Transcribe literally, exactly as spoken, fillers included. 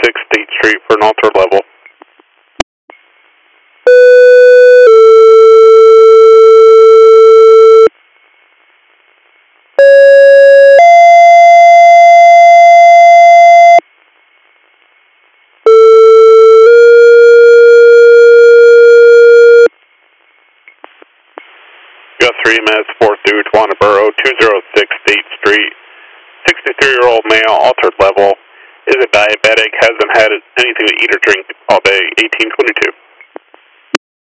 six State Street for an altered level. Got three minutes, four through Twanaboro, two oh six State Street. sixty-three-year-old male, altered level. Is a diabetic, hasn't had anything to eat or drink all day, eighteen twenty-two.